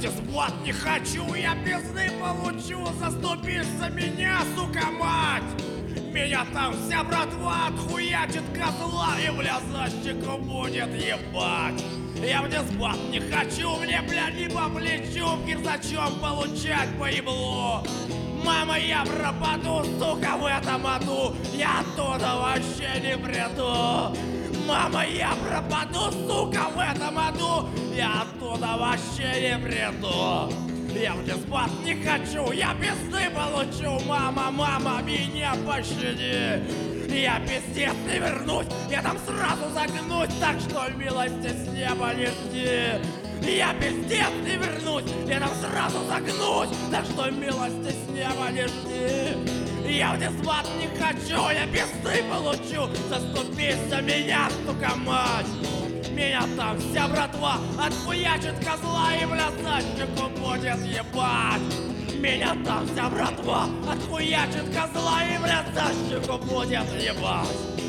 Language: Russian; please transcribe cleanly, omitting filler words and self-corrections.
дисплат не хочу, я пизды получу. Заступишь за меня, сука, мать. Меня там вся братва отхуячит козла и в лясащику будет ебать. Я в дисплат не хочу, мне, бля, не по плечу кирзачом получать по еблу. Мама, я пропаду, сука, в этом аду. Я оттуда вообще не приду. Мама, я пропаду, сука, в этом аду. Я оттуда вообще не приду. Я в дисплат не хочу, я пизды получу. Мама, мама, меня пощади. Я пиздец не вернусь, я там сразу загнусь. Так что милости с неба не жди. Я пиздец не вернусь, я там сразу загнусь. Так что милости с неба не жди. Я в дисплат не хочу, я пизды получу. Заступись за меня, сука, мать. Меня там вся братва отхуячит козла и в лясачнику будет ебать. Меня там вся братва отхуячит козла и в лясачнику будет ебать.